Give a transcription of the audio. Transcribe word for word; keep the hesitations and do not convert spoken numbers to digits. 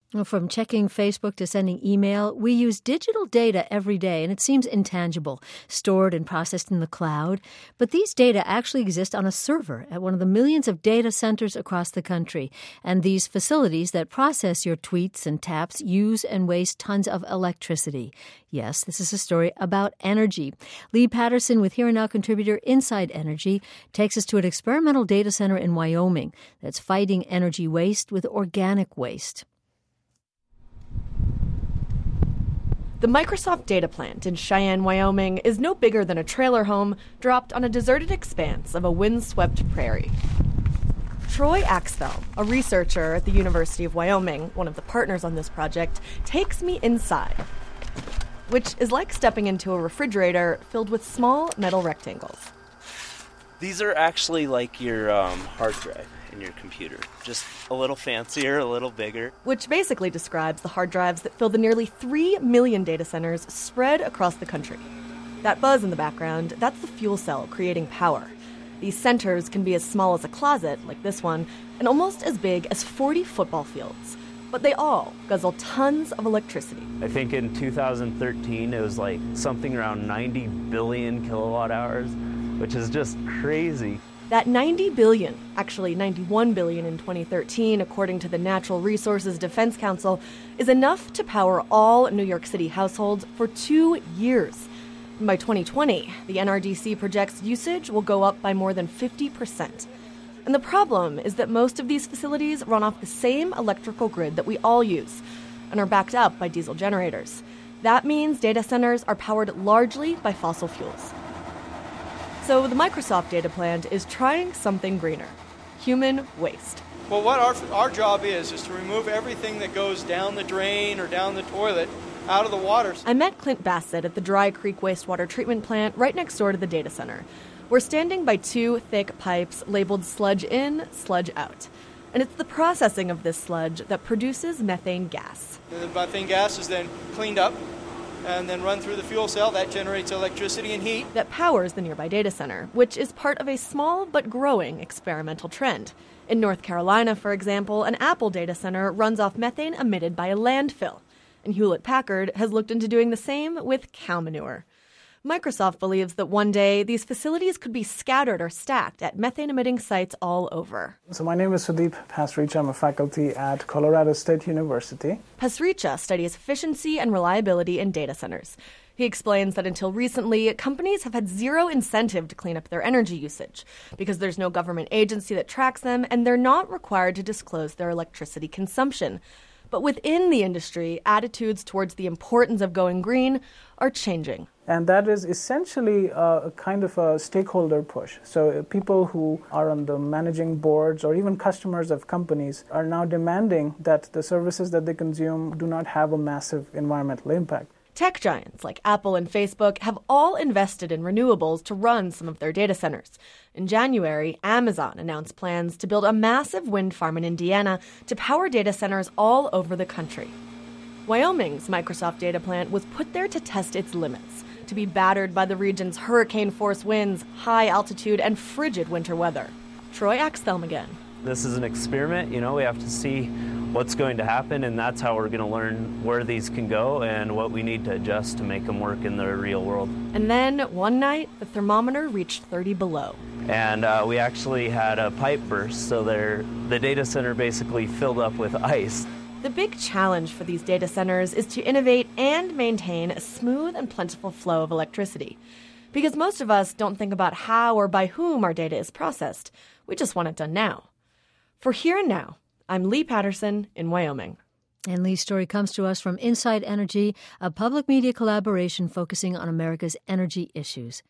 Well, from checking Facebook to sending email, we use digital data every day, and it seems intangible, stored and processed in the cloud. But these data actually exist on a server at one of the millions of data centers across the country. And these facilities that process your tweets and taps use and waste tons of electricity. Yes, this is a story about energy. Lee Patterson with Here and Now contributor Inside Energy takes us to an experimental data center in Wyoming that's fighting energy waste with organic waste. The Microsoft data plant in Cheyenne, Wyoming is no bigger than a trailer home dropped on a deserted expanse of a windswept prairie. Troy Axtell, a researcher at the University of Wyoming, one of the partners on this project, takes me inside, which is like stepping into a refrigerator filled with small metal rectangles. These are actually like your um, hard drive in your computer, just a little fancier, a little bigger. Which basically describes the hard drives that fill the nearly three million data centers spread across the country. That buzz in the background, that's the fuel cell creating power. These centers can be as small as a closet, like this one, and almost as big as forty football fields. But they all guzzle tons of electricity. I think in two thousand thirteen, it was like something around ninety billion kilowatt hours, which is just crazy. That ninety billion, actually ninety-one billion in twenty thirteen, according to the Natural Resources Defense Council, is enough to power all New York City households for two years. By twenty twenty, the N R D C projects usage will go up by more than fifty percent. And the problem is that most of these facilities run off the same electrical grid that we all use and are backed up by diesel generators. That means data centers are powered largely by fossil fuels. So the Microsoft data plant is trying something greener: human waste. Well, what our, our job is, is to remove everything that goes down the drain or down the toilet out of the water. I met Clint Bassett at the Dry Creek wastewater treatment plant right next door to the data center. We're standing by two thick pipes labeled sludge in, sludge out. And it's the processing of this sludge that produces methane gas. The methane gas is then cleaned up and then run through the fuel cell. That generates electricity and heat. That powers the nearby data center, which is part of a small but growing experimental trend. In North Carolina, for example, an Apple data center runs off methane emitted by a landfill. And Hewlett-Packard has looked into doing the same with cow manure. Microsoft believes that one day these facilities could be scattered or stacked at methane-emitting sites all over. So my name is Sudeep Pasricha. I'm a faculty at Colorado State University. Pasricha studies efficiency and reliability in data centers. He explains that until recently, companies have had zero incentive to clean up their energy usage because there's no government agency that tracks them and they're not required to disclose their electricity consumption. But within the industry, attitudes towards the importance of going green are changing. And that is essentially a, a kind of a stakeholder push. So uh, people who are on the managing boards or even customers of companies are now demanding that the services that they consume do not have a massive environmental impact. Tech giants like Apple and Facebook have all invested in renewables to run some of their data centers. In January, Amazon announced plans to build a massive wind farm in Indiana to power data centers all over the country. Wyoming's Microsoft data plant was put there to test its limits, to be battered by the region's hurricane-force winds, high altitude, and frigid winter weather. Troy Axtell again. This is an experiment, you know, we have to see what's going to happen, and that's how we're going to learn where these can go and what we need to adjust to make them work in the real world. And then, one night, the thermometer reached thirty below. And uh, we actually had a pipe burst, so there, the data center basically filled up with ice. The big challenge for these data centers is to innovate and maintain a smooth and plentiful flow of electricity. Because most of us don't think about how or by whom our data is processed. We just want it done now. For Here and Now, I'm Lee Patterson in Wyoming. And Lee's story comes to us from Inside Energy, a public media collaboration focusing on America's energy issues.